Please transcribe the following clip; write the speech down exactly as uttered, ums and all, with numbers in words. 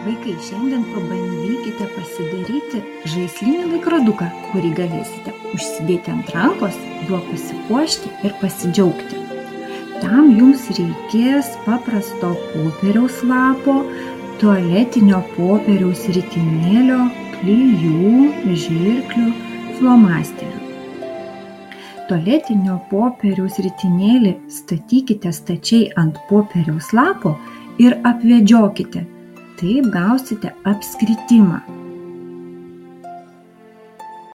Vaikai, šiandien pabandykite pasidaryti žaislinį laikroduką, kurį galėsite užsidėti ant rankos, juo pasipuošti ir pasidžiaugti. Tam jums reikės paprasto popieriaus lapo, tualetinio popieriaus ritinėlio, klijų, žirklių, flomasterių. Tualetinio popieriaus ritinėlį statykite stačiai ant popieriaus lapo ir apvedžiokite. Taip gausite apskritimą.